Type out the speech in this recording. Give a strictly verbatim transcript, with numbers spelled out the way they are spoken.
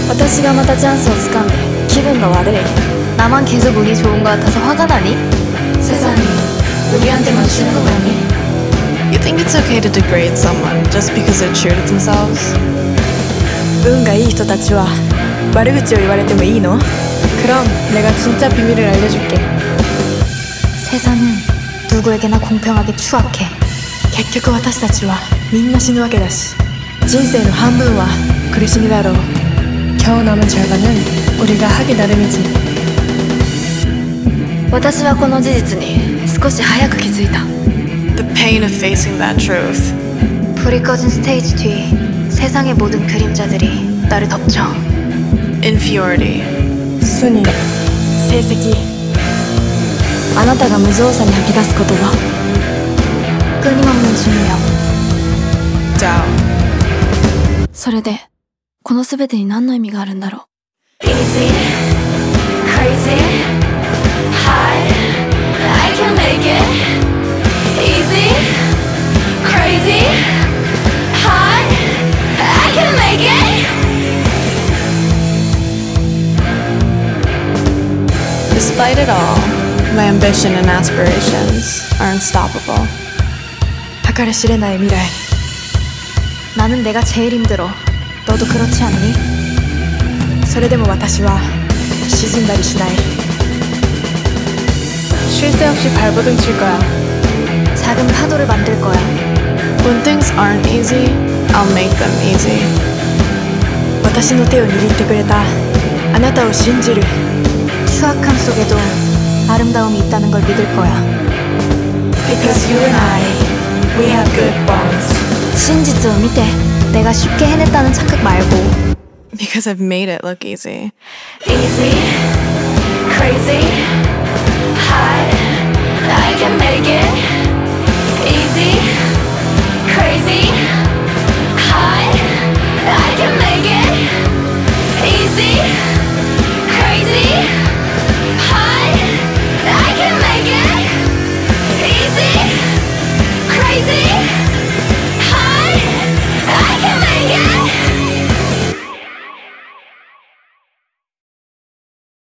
私がまたチャンスをつかんで気分が悪い。 나만 계속 운이 좋은 것 같아서 화가 나니? 세상이 우리한테만 주는 거 아니? You think it's okay to degrade someone just because they're true to themselves? 運がいい人たちは悪口を言われてもいいの? 그럼 내가 진짜 비밀을 알려줄게. 세상은 누구에게나 공평하게 추악해. 結局私たちはみんな死ぬわけだし、人生の半分は苦しみだろう。 겨우 남은 절반은 우리가 하기 나름이지. 私はこの事実に少し早く気づいた。 The pain of facing that truth. 불이 꺼진 스테이지 뒤 세상의 모든 그림자들이 나를 덮쳐. Inferiority. 순위, 成績、あなたが無造作に吐き出す言葉、 끊임없는 증명. Doubt. それでこの全てに何の意味があるんだろう。 Easy, crazy, high, I can make it. Easy, crazy, high, I can make it. Despite it all, my ambition and aspirations are unstoppable. 計り知れない未来。 나는 내가 제일 힘들어. 너도 그렇지 않니? それでも私は沈んだりしない。 쉴 새 없이 발버둥 칠 거야. 작은 파도를 만들 거야. When things aren't easy, I'll make them easy. 私の手を握ってくれたあなたを信じる。 추악함 속에도 아름다움이 있다는 걸 믿을 거야. Because you and I, we have good bonds. 진実を見て내가 쉽게 해냈다는 착각 말고. Because I've made it look easy. Easy,